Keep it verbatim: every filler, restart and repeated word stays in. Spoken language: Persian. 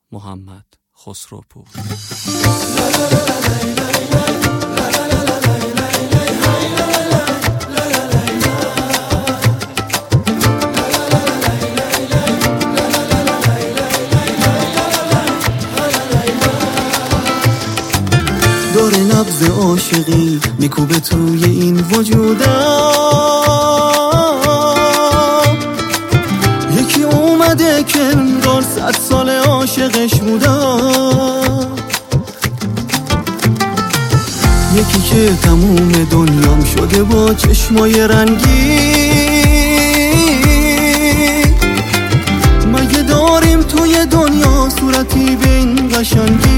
محمد خسروپور. دور نبض عاشقی میکوبه توی این وجودم، یکی اومده که انگار صد سال عاشقش بودم، یکی که تموم دنیام شده با چشمای رنگی. مگه داریم توی دنیا صورتی به این قشنگی؟